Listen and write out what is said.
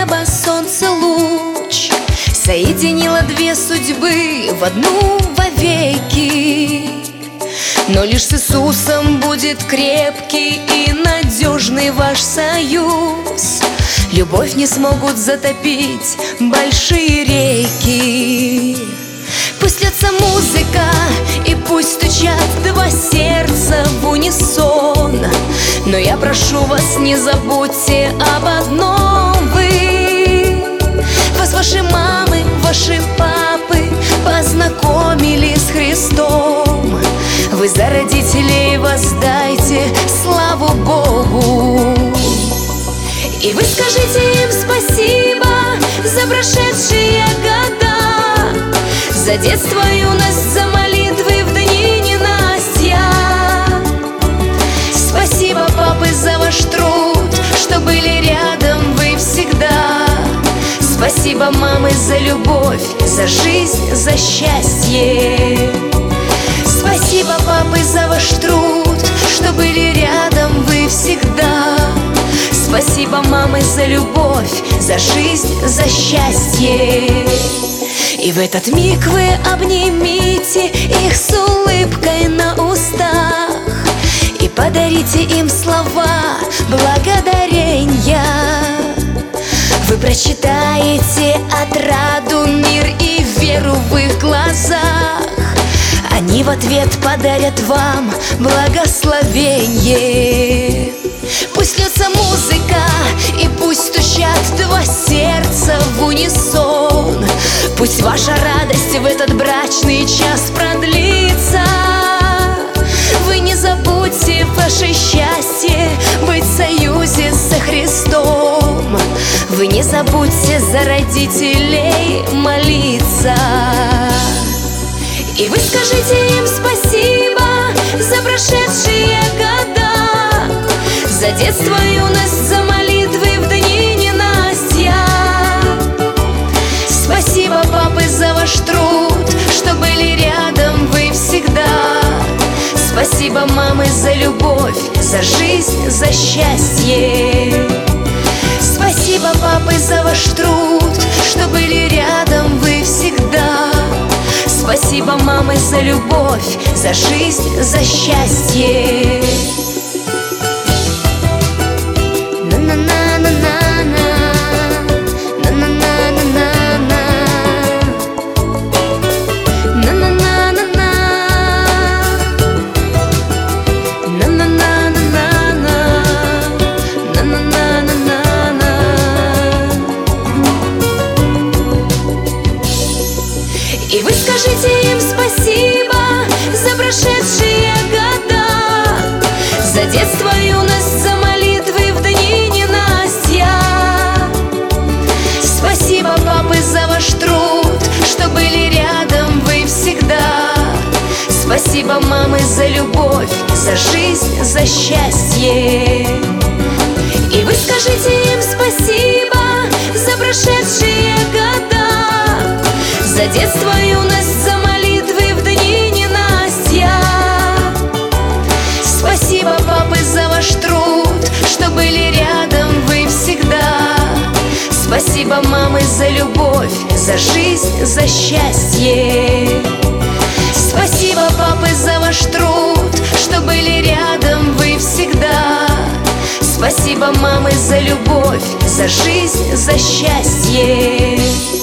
неба солнце луч соединило две судьбы в одну вовеки. Но лишь с Иисусом будет крепкий и надежный ваш союз. Любовь не смогут затопить большие реки. Пусть льется музыка и пусть стучат два сердца в унисон, но я прошу вас, не забудьте об одном вы. Вас ваши мамы, ваши папы познакомили с Христом. Вы за родителей воздайте славу Богу. И вы скажите им спасибо за прошедшие года, за детство, юность, за молитвы в дни ненастья. Спасибо, папы, за ваш труд, что были рядом вы всегда. Спасибо, мамы, за любовь, за жизнь, за счастье. Спасибо, папы, за ваш труд, что были рядом вы всегда. Спасибо, мамы, за любовь, за жизнь, за счастье. И в этот миг вы обнимите их с улыбкой на устах и подарите им слова благодарения. Вы прочитаете отраду, мир и веру в их глазах. Они в ответ подарят вам благословение. Пусть льется музыка и пусть стучат два сердца в унисон. Пусть ваша радость в этот брачный час продлится. Вы не забудьте ваше счастье быть в союзе со Христом. Вы не забудьте за родителей молиться. И вы скажите им спасибо за прошедшие года, за детство, юность, за молитвы в дни ненастья. Спасибо, папы, за ваш труд, что были рядом вы всегда. Спасибо, мамы, за любовь, за жизнь, за счастье. Спасибо, папы, за ваш труд, что были рядом вы всегда. Спасибо, мамы, за любовь, за жизнь, за счастье. И вы скажите им спасибо за прошедшие года, за детство, юность, за молитвы в дни ненастья. Спасибо, папы, за ваш труд, что были рядом вы всегда. Спасибо, мамы, за любовь, за жизнь, за счастье. И вы скажите им спасибо за прошедшие года, за детство, юность, за молитвы в дни ненастья. Спасибо, папы, за ваш труд, что были рядом вы всегда. Спасибо, мамы, за любовь, за жизнь, за счастье. Спасибо, папы, за ваш труд, что были рядом вы всегда. Спасибо, мамы, за любовь, за жизнь, за счастье.